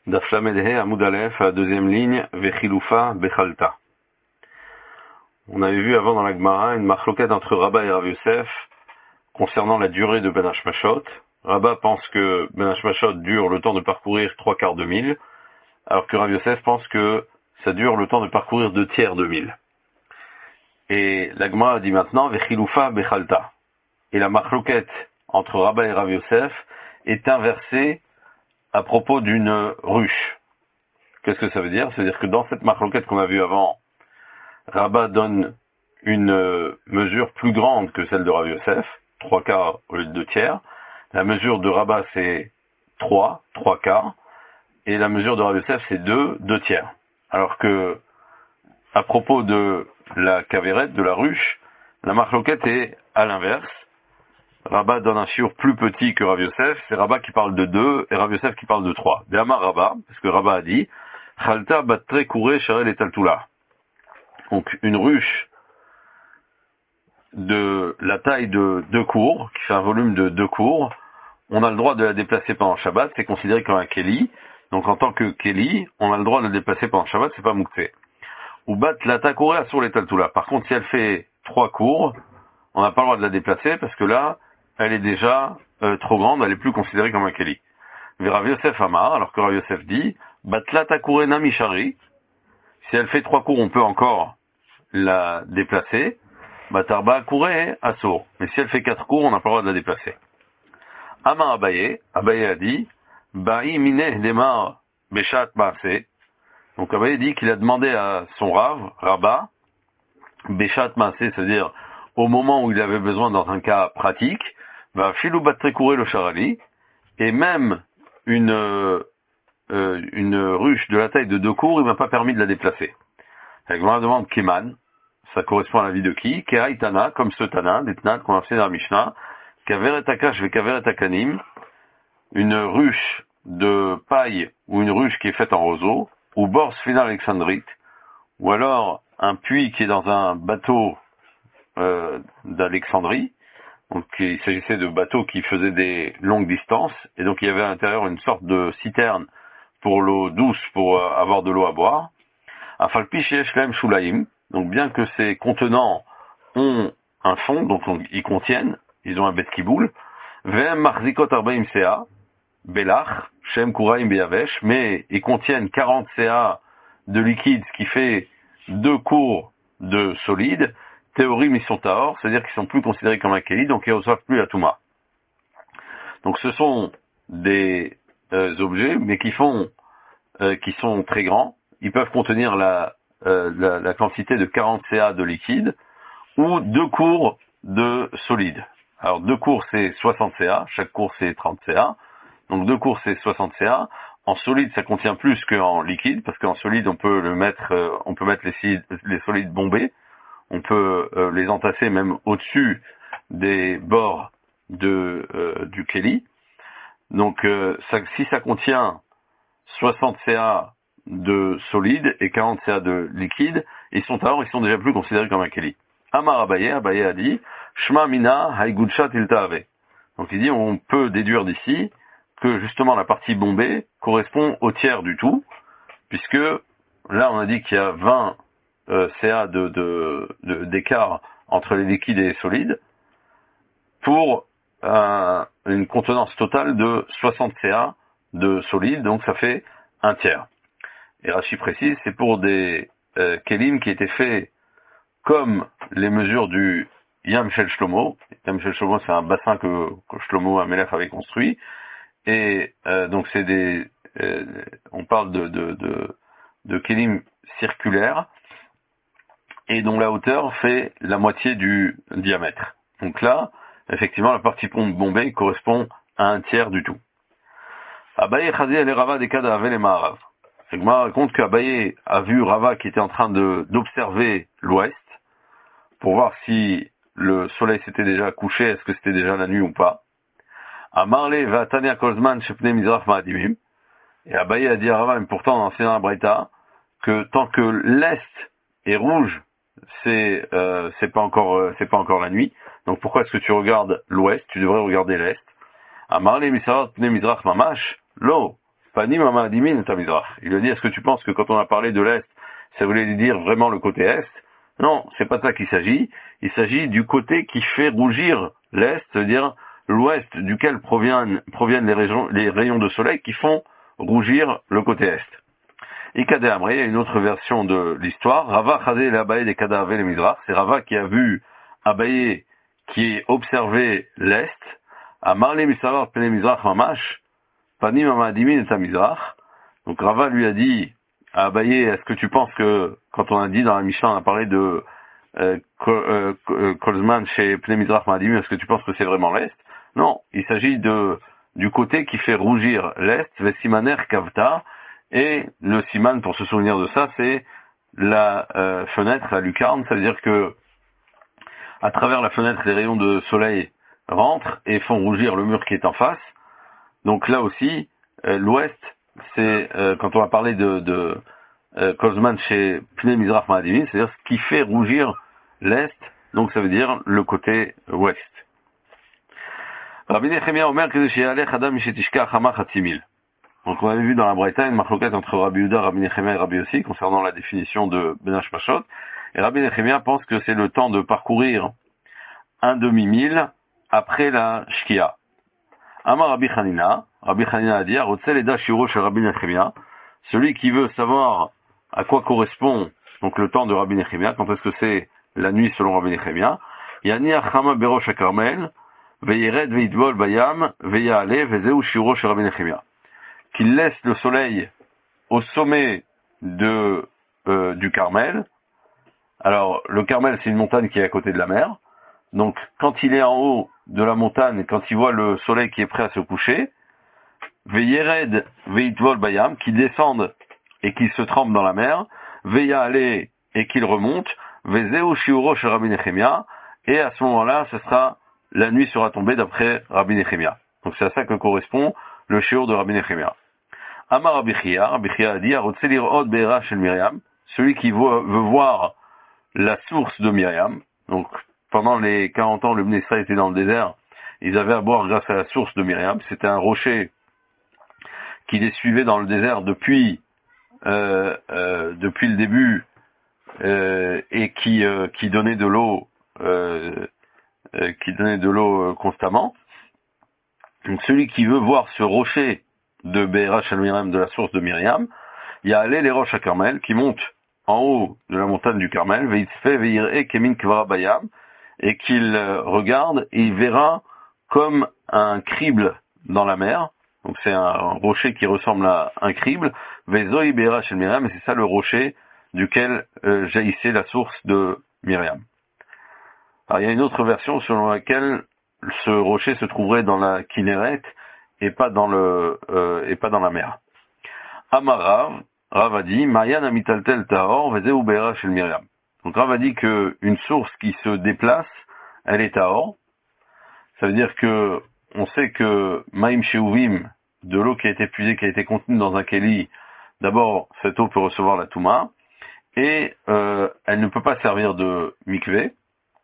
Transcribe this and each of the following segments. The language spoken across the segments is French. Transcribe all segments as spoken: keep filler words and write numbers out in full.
Daf Lamed He Amud Aleph, à la deuxième ligne, Vechilufa Bechalta. On avait vu avant dans la Gemara une marloquette entre Rabba et Rav Yosef concernant la durée de Ben Hashmashot. Rabba pense que Ben Hashmashot dure le temps de parcourir trois quarts de mille, alors que Rav Yosef pense que ça dure le temps de parcourir deux tiers de mille. Et la Gemara dit maintenant Vechilufa Bechalta. Et la marloquette entre Rabba et Rav Yosef est inversée à propos d'une ruche. Qu'est-ce que ça veut dire? C'est-à-dire que dans cette marloquette qu'on a vue avant, Rabba donne une euh, mesure plus grande que celle de Rav Yosef, trois quarts au lieu de deux tiers. La mesure de Rabba c'est trois, trois quarts, et la mesure de Rav Yosef c'est deux, deux tiers. Alors que, à propos de la cavérette, de la ruche, la marloquette est à l'inverse. Rabba donne un chiour plus petit que Rav Yosef, c'est Rabba qui parle de deux et Rav Yosef qui parle de trois. Béamar Rabba, parce que Rabba a dit, Chalta batre kouré sharel et taltula. Donc une ruche de la taille de deux cours, qui fait un volume de deux cours, on a le droit de la déplacer pendant Shabbat, c'est considéré comme un Keli. Donc en tant que Keli, on a le droit de la déplacer pendant Shabbat, c'est pas Mouktsé. Ou bat lata kouré sur les taltula. Par contre, si elle fait trois cours, on n'a pas le droit de la déplacer parce que là, elle est déjà euh, trop grande, elle est plus considérée comme un Keli. Rav Yosef Amar, alors que Rav Yosef dit, Batla takure namishari, si elle fait trois cours, on peut encore la déplacer. Batarba kure asso, mais si elle fait quatre cours, on n'a pas le droit de la déplacer. Amar Abaye, Abaye a dit, Ba'i mine demar beshat maase. Donc Abaye dit qu'il a demandé à son Rav, Rabba, beshat maase, c'est-à-dire au moment où il avait besoin dans un cas pratique, va filou batrekourer le charali, et même une, euh, une ruche de la taille de deux cours, il m'a pas permis de la déplacer. Avec la demande Keman, ça correspond à la vie de qui? Kehaïtana, comme ce Tana, des Tnat qu'on a fait dans la Mishnah, Kaveret Akash ve Kaveret Akanim, une ruche de paille ou une ruche qui est faite en roseau, ou Bors Final Alexandrite, ou alors un puits qui est dans un bateau euh, d'Alexandrie. Donc il s'agissait de bateaux qui faisaient des longues distances, et donc il y avait à l'intérieur une sorte de citerne pour l'eau douce, pour euh, avoir de l'eau à boire. Afalpi sheyesh lahem shulaim, donc bien que ces contenants ont un fond, donc on, ils contiennent, ils ont un bet kiboul, ve'em marzikot arbaim sea, belach, shem kuraim beyavesh, mais ils contiennent quarante ca de liquide, ce qui fait deux cours de solide. Théorim, ils sont tahor, c'est-à-dire qu'ils sont plus considérés comme un Keli, donc ils ne reçoivent plus la Touma. Donc ce sont des euh, objets, mais qui font, euh, qui sont très grands. Ils peuvent contenir la, euh, la, la quantité de quarante ca de liquide, ou deux cours de solide. Alors deux cours c'est soixante ca, chaque cours c'est trente ca, donc deux cours c'est soixante ca. En solide ça contient plus qu'en liquide, parce qu'en solide on peut le mettre, euh, on peut mettre les, les solides bombés. On peut euh, les entasser même au-dessus des bords de, euh, du Keli. Donc euh, ça, si ça contient soixante ca de solide et quarante ca de liquide, ils sont alors ils sont déjà plus considérés comme un Keli. Amar Abaye, Abaye a dit, Shma mina haigudshat iltaave. Donc il dit, on peut déduire d'ici que justement la partie bombée correspond au tiers du tout, puisque là on a dit qu'il y a vingt Euh, ca de, de, de, d'écart entre les liquides et les solides pour un, une contenance totale de soixante ca de solide, donc ça fait un tiers. Et Rashi précise, c'est pour des euh, kelim qui étaient faits comme les mesures du Yam Shel Shlomo. Yam Shel Shlomo, c'est un bassin que, que Shlomo Amelech avait construit, et euh, donc c'est des, euh, on parle de, de, de, de kelim circulaires, et dont la hauteur fait la moitié du diamètre. Donc là, effectivement, la partie pompe bombée correspond à un tiers du tout. Abaye Chazi el Rava des Kadavel et Maharav. Segma raconte qu'Abaye a vu Rava qui était en train de d'observer l'ouest pour voir si le soleil s'était déjà couché, est-ce que c'était déjà la nuit ou pas. Amarle va Tania Kozman Shepne Mizrach Ma'adimim. Et Abaye a dit à Rava, mais pourtant dans l'enseignant Braïta, que tant que l'est est rouge, c'est euh, c'est pas encore euh, c'est pas encore la nuit. Donc pourquoi est-ce que tu regardes l'ouest? Tu devrais regarder l'est. Amarle misarat pne mizrach mamash lo. Panim Amadimin et Tamizrach. Il lui a dit, est-ce que tu penses que quand on a parlé de l'Est, ça voulait dire vraiment le côté Est? Non, c'est pas de ça qu'il s'agit. Il s'agit du côté qui fait rougir l'Est, c'est-à-dire l'Ouest duquel proviennent, proviennent les, régions, les rayons de soleil qui font rougir le côté Est. Ikade Amri, il y a une autre version de l'histoire. Rava Chadé el Abaye de Kada Ave le Mizrach. C'est Rava qui a vu Abaye qui observait l'Est. Amarle Misavar Pene Mizrach Mamash. Panim Amadimin et Tamizrach. Donc Rava lui a dit à Abaye, est-ce que tu penses que, quand on a dit dans la Mishnah, on a parlé de euh, euh, Kolzman chez Pene Mizrach Madimin, est-ce que tu penses que c'est vraiment l'Est? Non, il s'agit de du côté qui fait rougir l'Est, Vesimaner Kavta. Et le siman, pour se souvenir de ça, c'est la euh, fenêtre, la lucarne, c'est-à-dire que à travers la fenêtre, les rayons de soleil rentrent et font rougir le mur qui est en face. Donc là aussi, euh, l'ouest, c'est euh, quand on va parler de, de euh, Kozman chez Pnei Mizrach Ma'adivin, c'est-à-dire ce qui fait rougir l'est, donc ça veut dire le côté ouest. Rabbi Nechemia Omer que Shealech Adam Mishetishka Chama Chatzimil. Donc on avait vu dans la Braïta une marloquette entre Rabbi Yehuda, Rabbi Nechemia et Rabbi Yossi concernant la définition de Ben Hashmashot. Et Rabbi Nechemia pense que c'est le temps de parcourir un demi-mille après la Shkia. Amar Rabbi Hanina, Rabbi Hanina a dit, Arotzel Eda Shiro chez Rabbi Nechemia, celui qui veut savoir à quoi correspond donc le temps de Rabbi Nechemia, quand est-ce que c'est la nuit selon Rabbi Nechemia, Yani Achama Berosh HaKarmel, Veyered Veitbol Bayam, Veyale, Vezeu Shiro chez Rabbi Nechemia. Qu'il laisse le soleil au sommet de euh, du Carmel. Alors, le Carmel, c'est une montagne qui est à côté de la mer. Donc, quand il est en haut de la montagne, quand il voit le soleil qui est prêt à se coucher, Veyered Veitvol Bayam, qui descende et qui se trempe dans la mer, Veya aller et qu'il remonte, Vezeu Shiuro chez Rabbi Nechemia, et à ce moment-là, ce sera, la nuit sera tombée d'après Rabbi Nechemia. Donc, c'est à ça que correspond le shiur de Rabbi Nechemia. Amar Rabbi Chia, Rabbi Chia a dit, Arotzelir od be'era shel Miriam, celui qui veut, veut voir la source de Myriam. Donc, pendant les quarante ans, le Bnei Israël était dans le désert, ils avaient à boire grâce à la source de Myriam. C'était un rocher qui les suivait dans le désert depuis, euh, euh, depuis le début, euh, et qui, euh, qui donnait de l'eau, euh, euh, qui donnait de l'eau euh, constamment. Donc, celui qui veut voir ce rocher de Be'era shel Miriam, de la source de Myriam, il y a allé les roches à Carmel, qui montent en haut de la montagne du Carmel, Veitzfe Veir'e Kemin Kvara Bayam, et qu'il regarde et il verra comme un crible dans la mer. Donc c'est un rocher qui ressemble à un crible, Vezoi Be'era shel Miriam, et c'est ça le rocher duquel euh, jaillissait la source de Myriam. Alors il y a une autre version selon laquelle ce rocher se trouverait dans la Kinneret, et pas dans le euh, et pas dans la mer. Amarav, Rav a dit, Mayan amitaltel tahor, vezeu be'era shel Myriam. Donc Rav a dit que une source qui se déplace, elle est tahor. Ça veut dire que on sait que Maim sheuvim, de l'eau qui a été puisée, qui a été contenue dans un keli, d'abord cette eau peut recevoir la touma, et euh, elle ne peut pas servir de mikvé.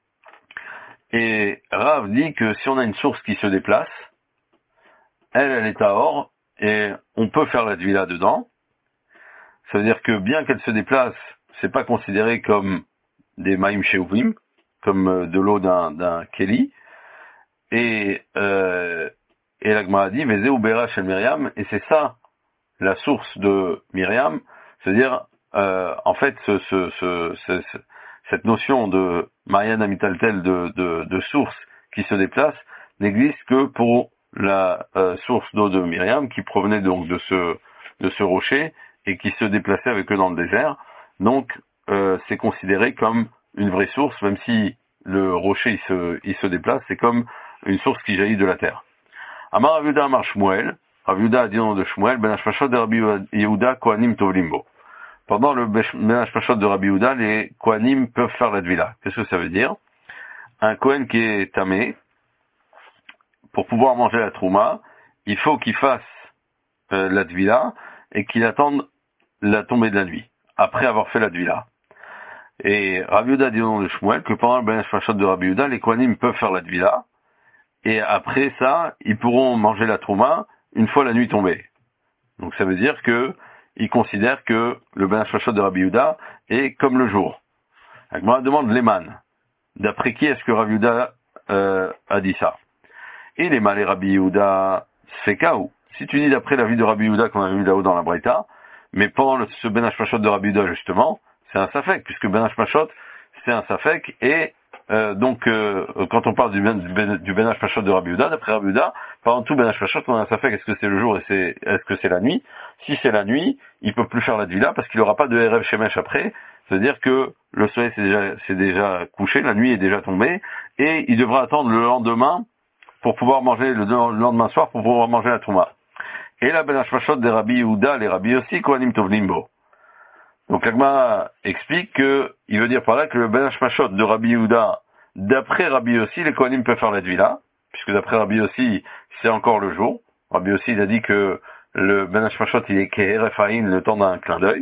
Et Rav dit que si on a une source qui se déplace, elle, elle est tahor, et on peut faire la tvila dedans. Ça veut dire que bien qu'elle se déplace, c'est pas considéré comme des maïm sheuvim, comme de l'eau d'un, d'un keli. Et, euh, et la Gemara dit, Vezeu be'era shel Myriam, et c'est ça, la source de Myriam. C'est-à-dire, euh, en fait, ce, ce, ce, ce, ce, cette notion de Mariana Mitaltel, de, de, de source qui se déplace, n'existe que pour la euh, source d'eau de Myriam, qui provenait donc de ce, de ce rocher, et qui se déplaçait avec eux dans le désert. Donc, euh, c'est considéré comme une vraie source, même si le rocher il se, il se déplace, c'est comme une source qui jaillit de la terre. Amar Rav Yehuda Amar Shmuel, Rav Yehuda a dit au nom de Shmuel, Ben Hashmashot de Rabbi Yehuda, Kohanim Tovlimbo. Pendant le Ben Hashmashot de Rabbi Yehuda, les Kohanim peuvent faire la tvila. Qu'est-ce que ça veut dire? Un Kohen qui est tamé, pour pouvoir manger la trouma, il faut qu'il fasse euh, la tvila, et qu'il attende la tombée de la nuit, après avoir fait la tvila. Et Rabbi Yehuda dit au nom de Shmuel que pendant le Ben Hashmashot de Rabbi Yehuda, les Kohanim peuvent faire la tvila, et après ça, ils pourront manger la trouma une fois la nuit tombée. Donc ça veut dire que il considère que le Ben Hashmashot de Rabbi Yehuda est comme le jour. Agmara demande Leman. D'après qui est-ce que Rabbi Yehuda euh, a dit ça? Et les malais Rabbi Yehuda Sfekaou. Si tu dis d'après la vie de Rabbi Yehuda qu'on a vu là-haut dans la Braïta, mais pendant le, ce Ben Hashmashot de Rabbi Yehuda justement, c'est un safek, puisque Ben Hashmashot c'est un safek, et euh, donc euh, quand on parle du Ben, du ben, du ben Hashmashot de Rabbi Yehuda, d'après Rabbi Yehuda, pendant tout Ben Hashmashot on a un safek, est-ce que c'est le jour et c'est est-ce que c'est la nuit? Si c'est la nuit, il peut plus faire la Tvila parce qu'il n'aura pas de Erev Shemesh après, c'est-à-dire que le soleil s'est déjà, s'est déjà couché, la nuit est déjà tombée, et il devra attendre le lendemain pour pouvoir manger, le lendemain soir, pour pouvoir manger la Trouma. Et la Ben Hashmashot des Rabbi Yehuda, les Rabbi aussi, Kohanim Tovnim Bo. Donc l'Agma explique que, il veut dire par là que le Ben Hashmashot de Rabbi Yehuda, d'après Rabbi aussi, les Kohanim peuvent faire la Tvila, puisque d'après Rabbi aussi, c'est encore le jour. Rabbi aussi, il a dit que le Ben Hashmashot, il est Keheref Haïn, le temps d'un clin d'œil.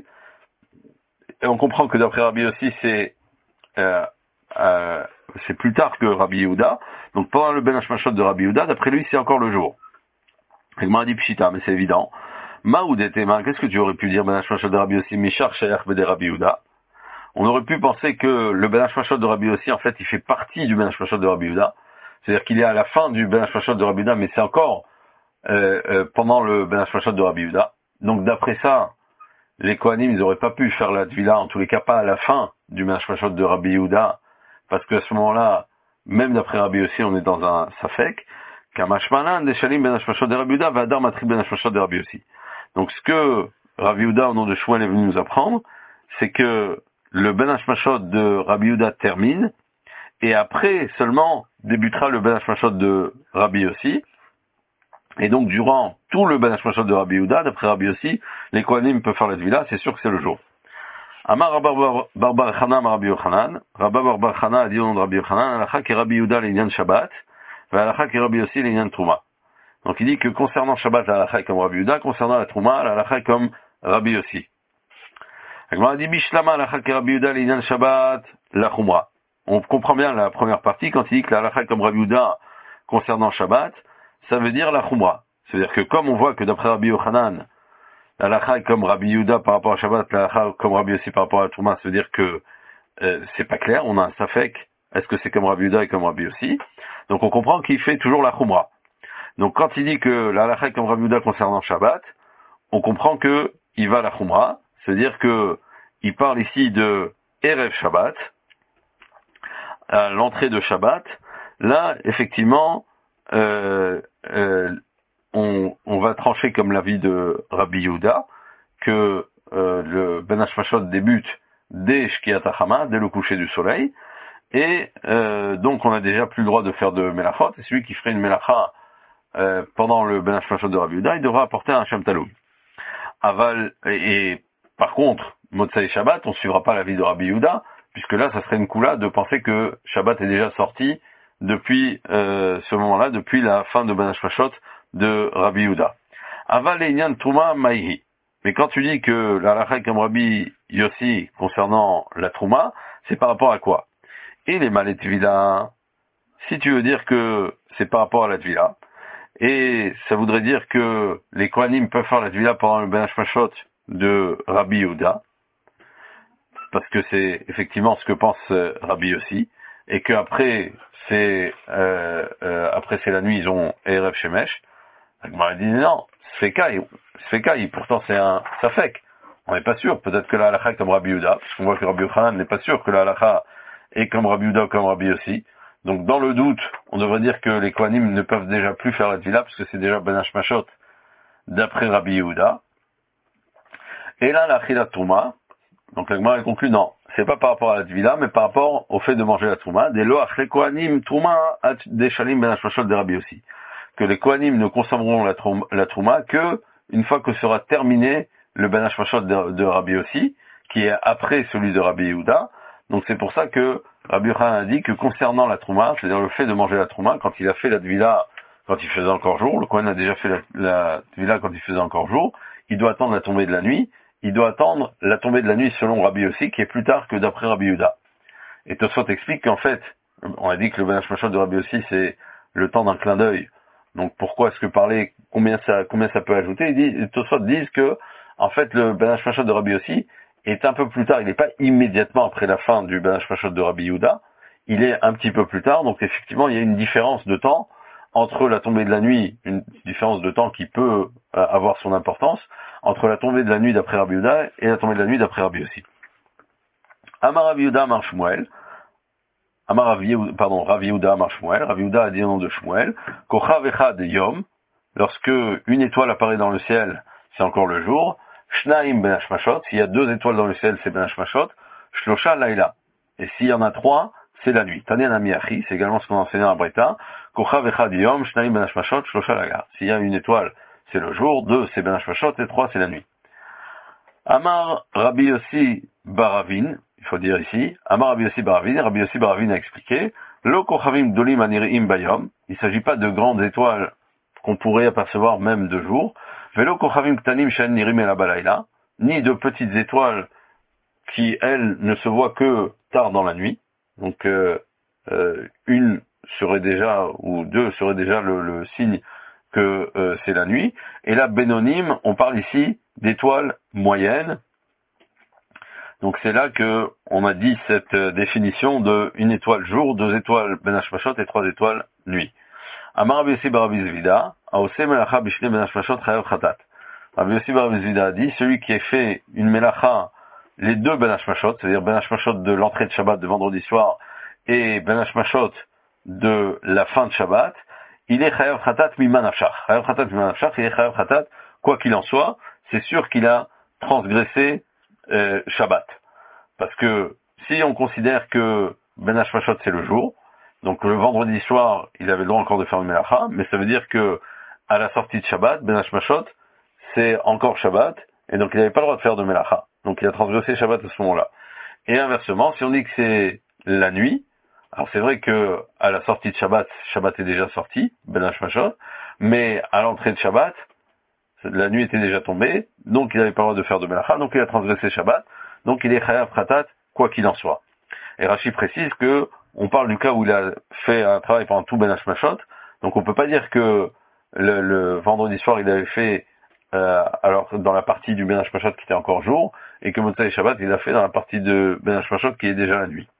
Et on comprend que d'après Rabbi aussi, c'est euh, euh, c'est plus tard que Rabbi Yehuda. Donc pendant le Ben Hashmashot de Rabbi Yehuda, d'après lui, c'est encore le jour. Il m'a dit Pshita, mais c'est évident. Maoud et Tema, qu'est-ce que tu aurais pu dire Ben Hashmashot de Rabbi aussi, Mishar Shayach Bede Rabbi Yehuda? On aurait pu penser que le Ben Hashmashot de Rabbi aussi, en fait, il fait partie du Ben Hashmashot de Rabbi Yehuda. C'est-à-dire qu'il est à la fin du Ben Hashmashot de Rabbi Yehuda, mais c'est encore euh, euh, pendant le Ben Hashmashot de Rabbi Yehuda. Donc d'après ça, les Kohanim, ils n'auraient pas pu faire la Tvila, en tous les cas pas à la fin du Ben Hashmashot de Rabbi Yehuda, parce qu'à ce moment-là, même d'après Rabbi aussi, on est dans un Safek. Kamashmalan, des Shalim Ben Hashmashot de Rabbi Yehuda, Vadar Matri Ben Hashmashot de Rabbi aussi. Donc ce que Rabbi Yehuda, au nom de Shmuel, est venu nous apprendre, c'est que le Ben Hashmashot de Rabbi Yehuda termine, et après seulement débutera le Ben Hashmashot de Rabbi aussi. Et donc, durant tout le Ben Hashmashot de Rabbi Yehuda, d'après Rabbi aussi, les Kohanim peuvent faire la Tvila, c'est sûr que c'est le jour. Amar Rabba Barbar Chana Rabbi Yochanan, Rabba Barbar Chana a dit au nom de Rabbi Yochanan, Alacha ki Rabbi Yehuda l'Inyan Shabbat, et Alacha ki Rabbi aussi l'Inyan Trouma. Donc il dit que concernant Shabbat, l'Alacha est comme Rabbi Yehuda, concernant la Trouma, l'Alacha est comme Rabbi aussi. On dit Bishlama Alacha ki Rabbi Yehuda l'Inyan Shabbat, la Chumra. On comprend bien la première partie, quand il dit que l'Alacha est comme Rabbi Yehuda concernant Shabbat, ça veut dire la Chumra. C'est-à-dire que comme on voit que d'après Rabbi Yochanan, la Lacha est comme Rabbi Yehuda par rapport à Shabbat, la Lacha comme Rabbi aussi par rapport à la Trouma, ça veut dire que euh, c'est pas clair, on a un Safek, est-ce que c'est comme Rabbi Yehuda et comme Rabbi aussi? Donc on comprend qu'il fait toujours la Chumra. Donc quand il dit que la Lacha est comme Rabbi Yehuda concernant Shabbat, on comprend que il va à la Chumra, c'est-à-dire que il parle ici de Erev Shabbat, à l'entrée de Shabbat. Là, effectivement, euh, euh, on, on va trancher comme l'avis de Rabbi Yehuda que euh, le Ben Hashmashot débute dès Shkiat HaChama, dès le coucher du soleil, et euh, donc on a déjà plus le droit de faire de Melachot, et celui qui ferait une Melacha euh, pendant le Ben Hashmashot de Rabbi Yehuda, il devra apporter un Shem Talug. Aval, et, et par contre, Motsai Shabbat, on ne suivra pas l'avis de Rabbi Yehuda, puisque là, ça serait une coula de penser que Shabbat est déjà sorti depuis euh, ce moment-là, depuis la fin de Ben Hashmashot de Rabbi Yehuda. Aval Einyan Trouma Maïhi. Mais quand tu dis que la halakha est comme Rabbi Yossi concernant la Trouma, c'est par rapport à quoi? Et les malais Tvila, si tu veux dire que c'est par rapport à la Tvila, et ça voudrait dire que les Kohanim peuvent faire la Tvila pendant le Ben Hashmashot de Rabbi Yehuda, parce que c'est effectivement ce que pense euh, Rabbi Yossi, et qu'après c'est euh, euh, après c'est la nuit, ils ont Erev Shemesh. Agmara dit non, Sfekaï, Sfekaï, pourtant c'est un Safek. On n'est pas sûr, peut-être que la halakha est comme Rabbi Yehuda, parce qu'on voit que Rabbi Yochanan n'est pas sûr que la halakha est comme Rabbi Yehuda ou comme Rabbi Yossi. Donc dans le doute, on devrait dire que les Kohanim ne peuvent déjà plus faire la Tvila, parce que c'est déjà Ben Hashmashot d'après Rabbi Yehuda. Et là, la Chilat Trouma, donc l'Agmara conclut non, c'est pas par rapport à la Tvila, mais par rapport au fait de manger la Trouma, des loach les Kohanim Trouma des Shalim Ben Hashmashot de Rabbi Yossi. Que les Kohanim ne consommeront la, trouma, la Trouma que une fois que sera terminé le Ben Hashmashot de, de Rabbi Yossi, qui est après celui de Rabbi Yehuda. Donc c'est pour ça que Rabbi Yochanan a dit que concernant la Trouma, c'est-à-dire le fait de manger la Trouma, quand il a fait la Tvila, quand il faisait encore jour, le Kohen a déjà fait la, la Tvila quand il faisait encore jour, il doit attendre la tombée de la nuit, il doit attendre la tombée de la nuit selon Rabbi Yossi, qui est plus tard que d'après Rabbi Yehuda. Et Tosfot explique qu'en fait, on a dit que le Ben Hashmashot de Rabbi Yossi, c'est le temps d'un clin d'œil. Donc pourquoi est-ce que parler combien ça, combien ça peut ajouter. Ils disent, Tosfot disent que, en fait, le Ben Hashmashot de Rabbi Yossi est un peu plus tard. Il n'est pas immédiatement après la fin du Ben Hashmashot de Rabbi Yehuda. Il est un petit peu plus tard. Donc, effectivement, il y a une différence de temps entre la tombée de la nuit, une différence de temps qui peut euh, avoir son importance, entre la tombée de la nuit d'après Rabbi Yehuda et la tombée de la nuit d'après Rabbi Yossi. Amar Rabbi Yehuda Amar Shmuel. Amar Rabbi Yehuda, pardon, Rabbi Yehuda Amar Shmuel. Rabbi Yehuda a dit au nom de Shmuel. Kochav Echad Yom. Lorsque une étoile apparaît dans le ciel, c'est encore le jour. Shnaim Ben Hashmashot. S'il y a deux étoiles dans le ciel, c'est Ben Hashmashot. Shlosha Laila. Et s'il y en a trois, c'est la nuit. Tanya Nami Achi, c'est également ce qu'on enseigne à Breta. Kochav Echad Yom, Shnaim Ben Hashmashot, Shlosha Laila. S'il y a une étoile, c'est le jour. Deux, c'est Ben Hashmashot. Et trois, c'est la nuit. Amar Rabbi Yossi Baravin. Il faut dire ici. Amar Rabbi Yossi Baravin. Rabbi Yossi Baravin a expliqué. Lo Kochavim Dolim Anirim Bayom. Il ne s'agit pas de grandes étoiles qu'on pourrait apercevoir même de jour. Velo Kochavim Ktanim Shen Nirim El Abalayla. Ni de petites étoiles qui, elles, ne se voient que tard dans la nuit. Donc, euh, euh, une serait déjà, ou deux serait déjà le, le signe que euh, c'est la nuit. Et là, Benonim, on parle ici d'étoiles moyennes. Donc c'est là que on a dit cette euh, définition de une étoile jour, deux étoiles Ben Hashmashot et trois étoiles nuit. Amar Rabbi Yossi bar Rabbi Zvida, Aoseh melacha b'shnei Ben Hashmashot chayav chatat. Rabbi Yossi bar Rabbi Zvida a dit, celui qui a fait une melacha, les deux Ben Hashmashot, c'est-à-dire Ben Hashmashot de l'entrée de Shabbat de vendredi soir et Ben Hashmashot de la fin de Shabbat, il est chayav chatat miman nafshach. Chayav chatat miman nafshach, il est chayav chatat, quoi qu'il en soit, c'est sûr qu'il a transgressé euh, Shabbat. Parce que si on considère que Ben Hashmashot c'est le jour, donc le vendredi soir, il avait le droit encore de faire une melacha, mais ça veut dire que à la sortie de Shabbat, Ben Hashmashot, c'est encore Shabbat, et donc il n'avait pas le droit de faire de melacha. Donc il a transgressé Shabbat à ce moment-là. Et inversement, si on dit que c'est la nuit, alors c'est vrai que à la sortie de Shabbat, Shabbat est déjà sorti, Ben Hashmashot, mais à l'entrée de Shabbat, la nuit était déjà tombée, donc il n'avait pas le droit de faire de melacha, donc il a transgressé Shabbat, donc il est chayav khatat, quoi qu'il en soit. Et Rashi précise que on parle du cas où il a fait un travail pendant tout Ben Hashmashot, donc on peut pas dire que le, le vendredi soir il avait fait euh, alors dans la partie du Ben Hashmashot qui était encore jour, et que Motzei Shabbat il a fait dans la partie de Ben Hashmashot qui est déjà la nuit.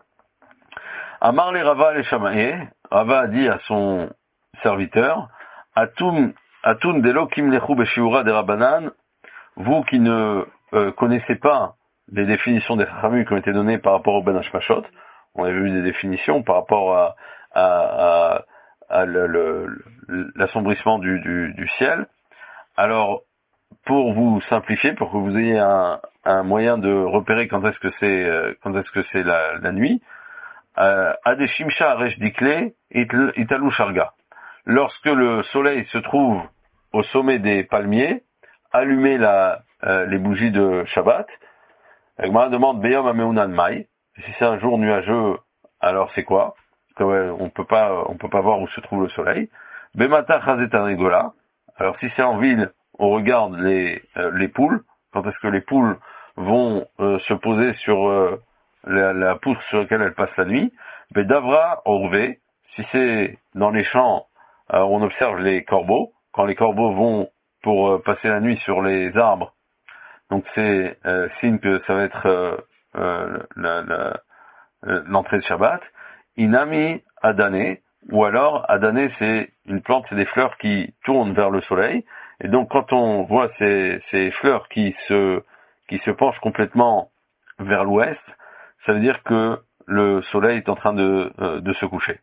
Amar le Rava le Shamae, Rava a dit à son serviteur, Atum Atun delo kim lechu beshiura de Rabbanan, vous qui ne euh, connaissez pas les définitions des Chachamim qui ont été données par rapport au Ben Hashmashot, on avait vu des définitions par rapport à, à, à, à le, le, l'assombrissement du, du, du ciel. Alors, pour vous simplifier, pour que vous ayez un, un moyen de repérer quand est-ce que c'est quand est-ce que c'est la, la nuit, Adeshimsha Aresh Dikle Italu Sharga. Lorsque le soleil se trouve au sommet des palmiers, allumez la, euh, les bougies de Shabbat. Agmara demande Beyom Ameunan Mai. Si c'est un jour nuageux, alors c'est quoi? Parce que, ouais, on peut pas, on peut pas voir où se trouve le soleil. Bemata Chazetan Rigola. Alors si c'est en ville, on regarde les, euh, les poules. Quand est-ce que les poules vont euh, se poser sur euh, la, la poutre sur laquelle elles passent la nuit? Bedavra Orve. Si c'est dans les champs, euh, on observe les corbeaux. Quand les corbeaux vont pour euh, passer la nuit sur les arbres, donc c'est euh, signe que ça va être euh, euh, la, la, l'entrée de Shabbat. Inami Adane, ou alors Adane c'est une plante, c'est des fleurs qui tournent vers le soleil, et donc quand on voit ces, ces fleurs qui se qui se penchent complètement vers l'ouest, ça veut dire que le soleil est en train de, euh, de se coucher.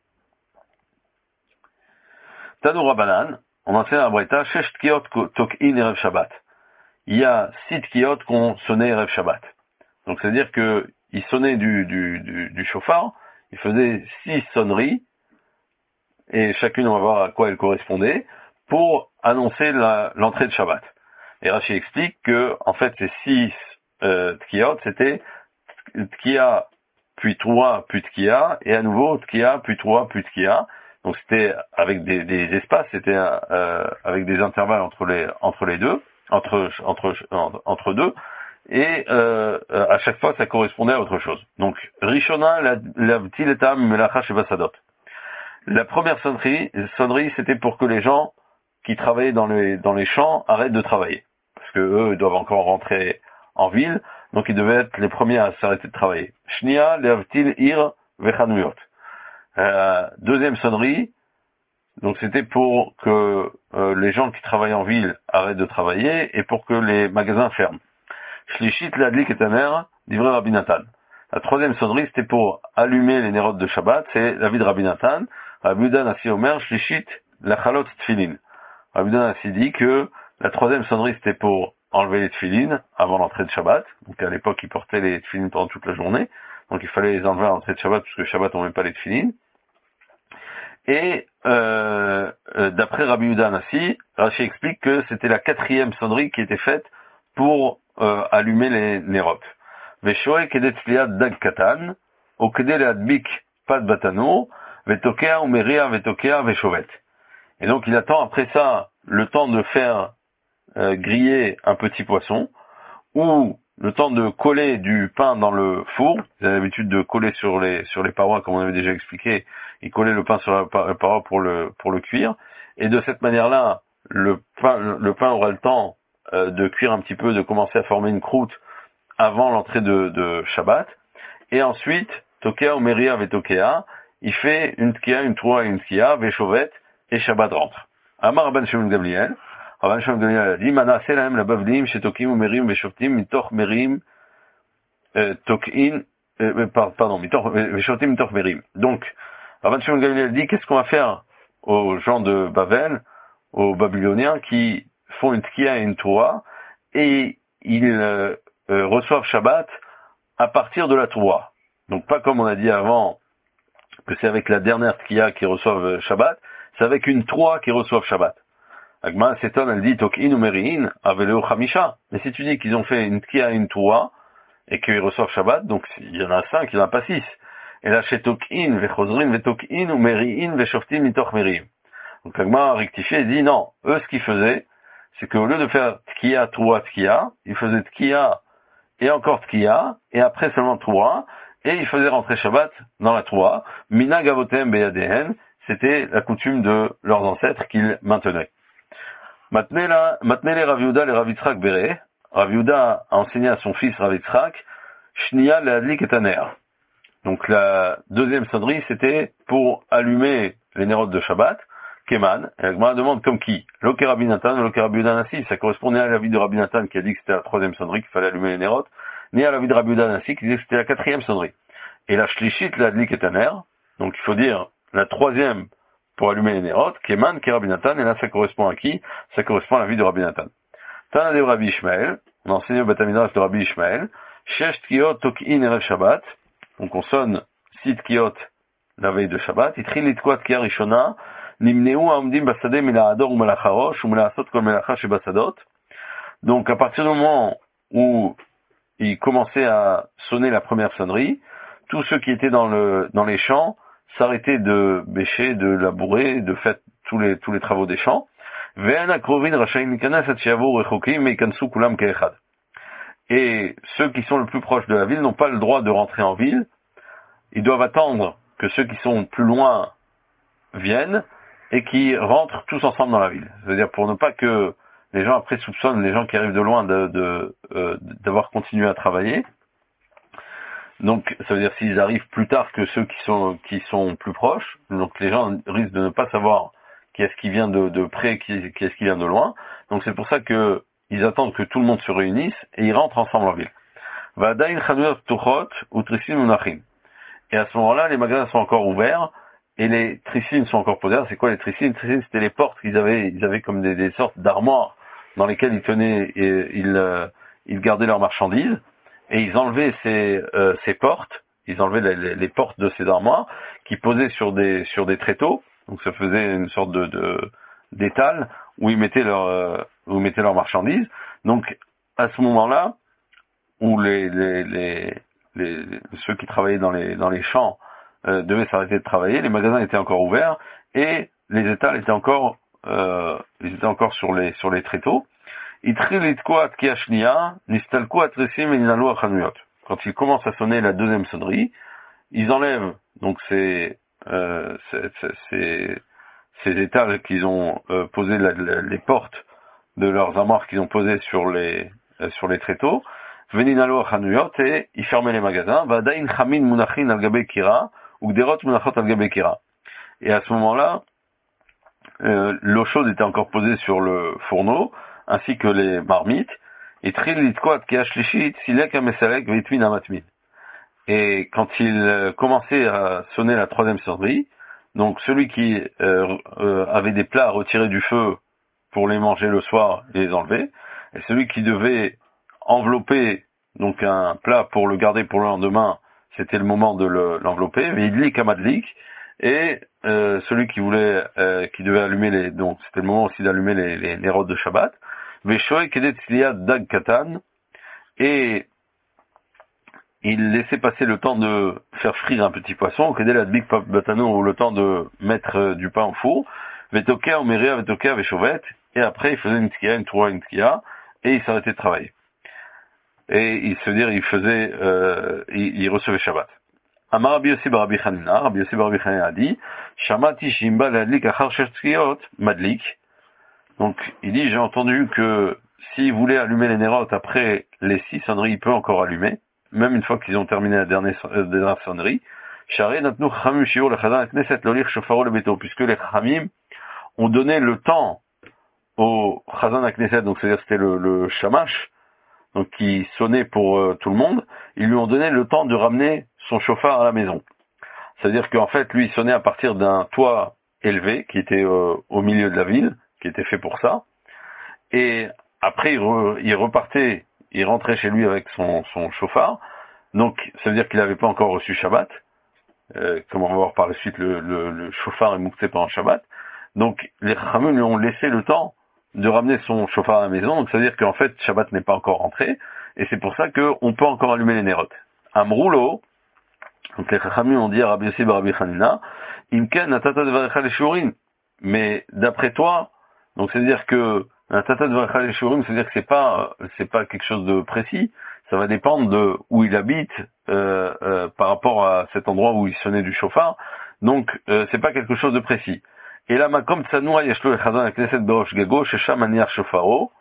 Tanu Rabbanan, on enseigne à Breta, Shesh Tkiot Tok'in Erev Shabbat. Il y a six Tkiot qu'on sonnait Erev Shabbat. Donc c'est-à-dire que il sonnait du, du, du, du chauffard, il faisait six sonneries, et chacune on va voir à quoi elle correspondait, pour annoncer la, l'entrée de Shabbat. Et Rashi explique que, en fait, ces six euh, Tkiot, c'était Tkia, puis trois, puis Tkia, et à nouveau Tkia, puis trois, puis Tkia. Donc c'était avec des, des espaces, c'était euh, avec des intervalles entre les entre les deux, entre entre entre deux, et euh, à chaque fois ça correspondait à autre chose. Donc Rishona la la Tiletam Melacha Shebasadot. La première sonnerie, sonnerie c'était pour que les gens qui travaillaient dans les, dans les champs arrêtent de travailler. Parce que eux doivent encore rentrer en ville, donc ils devaient être les premiers à s'arrêter de travailler. Shnia, leavtil, ir, vechanuyot. Euh, deuxième sonnerie, donc c'était pour que euh, les gens qui travaillent en ville arrêtent de travailler et pour que les magasins ferment. Shlishit, leadlik et taner, d'ivrei Rabbi Nathan. La troisième sonnerie, c'était pour allumer les nérotes de Shabbat, c'est la vie de Rabbi Nathan. Rabbi Udan Assi Omer, Shlishit, lachalot tfilin. Rabbi Udan Assi dit que la troisième sonnerie, c'était pour enlever les tfilin avant l'entrée de Shabbat. Donc à l'époque, ils portaient les tfilin pendant toute la journée. Donc il fallait les enlever à l'entrée de Shabbat, puisque Shabbat, on met pas les tfilin. Et euh, euh, d'après Rabbi Udan Assi, Rashi explique que c'était la quatrième sonnerie qui était faite pour euh, allumer les nérotes. Veshoe kedet tzliat dag katan, o kede leadbik pat batano, vetokea umeria vetokea veshovet. Et donc il attend après ça le temps de faire euh, griller un petit poisson, ou le temps de coller du pain dans le four. Ils avaient l'habitude de coller sur les sur les parois, comme on avait déjà expliqué. Ils collaient le pain sur la paroi pour le pour le cuire. Et de cette manière-là, le pain le pain aura le temps euh, de cuire un petit peu, de commencer à former une croûte avant l'entrée de, de Shabbat. Et ensuite, Tokea ou Meria Vetokea, il fait une Tkia, une Troa et une Tkia, Veshovet, et Shabbat rentre. Amar Rabban Shimon Gamliel, Rabban Shimon Gamliel a dit, Mana Selahem la Bavlim, chez Tokim ou Merim, Veshoftim, Mitoch Merim, Tokin, pardon, Mitoch, Veshoftim, Mitoch Merim. Donc, Rabban Shimon Gamliel dit, qu'est-ce qu'on va faire aux gens de Bavel, aux Babyloniens, qui font une Tkia et une Troa, et ils, euh, Euh, reçoivent Shabbat à partir de la Troua. Donc pas comme on a dit avant, que c'est avec la dernière Tkiya qui reçoivent Shabbat, c'est avec une Troua qui reçoivent Shabbat. Agma s'étonne, elle dit Tokin ou Meri'in, Aveleo Chamisha. Mais si tu dis qu'ils ont fait une Tkiya et une Troua, et qu'ils reçoivent Shabbat, donc il y en a cinq, il n'y en a pas six. Et là chez Tokin, Vechozrin, Vetokin ou Meri'in, Veshoftim, Mitoch Merim. Donc Agma a rectifié et dit non, eux ce qu'ils faisaient, c'est qu'au lieu de faire Tkiya, Troua, Tkiya, ils faisaient Tkiya et encore Tkiya, et après seulement Troua, et il faisait rentrer Shabbat dans la Troua. Mina Gavotem Beyadehen, c'était la coutume de leurs ancêtres qu'ils maintenaient. Maintenant les Rav Yehuda et Rav Yitzhak Béré, Rav Yehuda a enseigné à son fils Rav Yitzhak, Shnia Leadlik et Taner. Donc la deuxième sonnerie, c'était pour allumer les nérotes de Shabbat, Keman, et la demande comme qui? Loke Rabbi Nathan, Loke Rabbi Udan Assi, ça correspondait à l'avis de Rabbi Nathan qui a dit que c'était la troisième sonnerie, qu'il fallait allumer les nérotes, ni à l'avis de Rabbi Udan Assi qui disait que c'était la quatrième sonnerie. Et la Shlishit, la Adlik et Taner, donc il faut dire la troisième pour allumer les nérotes, Keman, qui est Rabbi Nathan, et là ça correspond à qui? Ça correspond à l'avis de Rabbi Nathan. Tana de Rabbi Ishmael, on a enseigné au Beth Midrash de Rabbi Ishmael, Shesh Tkiot Tokin Erev Shabbat, donc on sonne six Tkiot la veille de Shabbat, Itrin Litkot Tkia Rishona, donc à partir du moment où il commençait à sonner la première sonnerie, tous ceux qui étaient dans le dans les champs s'arrêtaient de bêcher, de labourer, de faire tous les tous les travaux des champs. Et ceux qui sont le plus proches de la ville n'ont pas le droit de rentrer en ville. Ils doivent attendre que ceux qui sont plus loin viennent et qui rentrent tous ensemble dans la ville. C'est-à-dire pour ne pas que les gens après soupçonnent les gens qui arrivent de loin de, de, euh, d'avoir continué à travailler. Donc ça veut dire s'ils arrivent plus tard que ceux qui sont qui sont plus proches, donc les gens risquent de ne pas savoir qui est-ce qui vient de, de près, qui, qui est-ce qui vient de loin. Donc c'est pour ça que ils attendent que tout le monde se réunisse et ils rentrent ensemble en ville. Vadain chanuyot ptuchot utrisim unachim. Et à ce moment-là, les magasins sont encore ouverts. Et les tricines sont encore posées. C'est quoi les tricines? Les tricines, c'était les portes qu'ils avaient, ils avaient comme des, des sortes d'armoires dans lesquelles ils tenaient, et, ils, euh, ils gardaient leurs marchandises. Et ils enlevaient ces, euh, ces portes, ils enlevaient les, les, les portes de ces armoires, qui posaient sur des, sur des tréteaux. Donc ça faisait une sorte de, de d'étal où ils mettaient leur, euh, où ils mettaient leurs marchandises. Donc à ce moment-là, où les, les, les, les, ceux qui travaillaient dans les, dans les champs Euh, devaient s'arrêter de travailler, les magasins étaient encore ouverts et les étals étaient encore euh, ils étaient encore sur les sur les tréteaux. Quand ils commencent à sonner la deuxième sonnerie, ils enlèvent donc ces euh, ces, ces, ces étals qu'ils ont euh, posés, la, la, les portes de leurs amarres qu'ils ont posées sur les euh, sur les tréteaux. Veninalo chanuyot, et ils fermaient les magasins. Vadain chamin munachin al gabe kira ou gderot munachot al gabe kira. Et à ce moment-là, euh, l'eau chaude était encore posée sur le fourneau, ainsi que les marmites. Et tril litkoat kiashlishit silek amesalek veitmin amatmin. Et quand il euh, commençait à sonner la troisième sonnerie, donc celui qui euh, euh, avait des plats à retirer du feu pour les manger le soir et les enlever, et celui qui devait envelopper donc un plat pour le garder pour le lendemain, c'était le moment de le, l'envelopper, vidlik amadlik, et euh, celui qui voulait, euh, qui devait allumer les, donc c'était le moment aussi d'allumer les, les nérodes de Shabbat, veshoy kedet tzliat dag katan, et il laissait passer le temps de faire frire un petit poisson, kedet la big batano, ou le temps de mettre euh, du pain au four, vetoka omeria vetoka veshovet, et après il faisait une tkia, une troua, une tkia, et il s'arrêtait de travailler. Et il se dire, il faisait, euh, il, il recevait Shabbat. Amar Rabbi Yossi bar Rabbi Chanina, Rabbi Yossi bar Rabbi Chanina a dit, Shamati shimba ladlik achar shesh tkiot, madlik. Donc, il dit, j'ai entendu que s'il voulait allumer les nérotes après les six sonneries, il peut encore allumer, même une fois qu'ils ont terminé la dernière, euh, dernière sonnerie. Share natnu chamim shiur lechazan knesset lolir shofaro le beto, puisque les chamim ont donné le temps au chazan knesset, donc c'est-à-dire c'était le, le shamash, donc qui sonnait pour euh, tout le monde, ils lui ont donné le temps de ramener son chauffard à la maison. C'est-à-dire qu'en fait, lui, il sonnait à partir d'un toit élevé, qui était euh, au milieu de la ville, qui était fait pour ça, et après, il, re, il repartait, il rentrait chez lui avec son, son chauffard, donc ça veut dire qu'il n'avait pas encore reçu Shabbat, euh, comme on va voir par la suite, le, le, le chauffard est moukté pendant Shabbat, donc les Chachamim lui ont laissé le temps de ramener son chauffard à la maison, donc ça veut dire qu'en fait Shabbat n'est pas encore rentré, et c'est pour ça qu'on peut encore allumer les nérotes. Amroulo, donc les Chachamim ont dit à Rabbi Yossi bar Rabbi Chanina, Imken natata devarecha leshurim, mais d'après toi, donc c'est à dire que natata devarecha leshurim, c'est à dire que c'est pas c'est pas quelque chose de précis, ça va dépendre de où il habite euh, euh, par rapport à cet endroit où il sonnait du chauffard, donc euh, c'est pas quelque chose de précis. Et là, comme Tsanoua Yeshlo Echazan la Knesset Berosh Gago, Shesham Aniar Shofaro,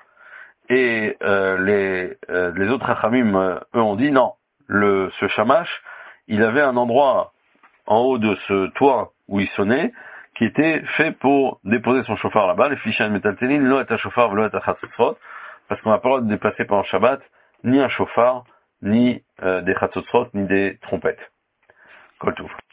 et euh, les, euh, les autres Hachamim, euh, eux, ont dit non, le, ce Shamash, il avait un endroit en haut de ce toit où il sonnait, qui était fait pour déposer son chauffard là-bas, les Fishan Metaltelin, lo et chauffard, lo et Chatzotzrot, parce qu'on n'a pas le droit de déplacer pendant Shabbat, ni un chauffard, ni euh, des Chatzotzrot, ni des trompettes. Kol Tov.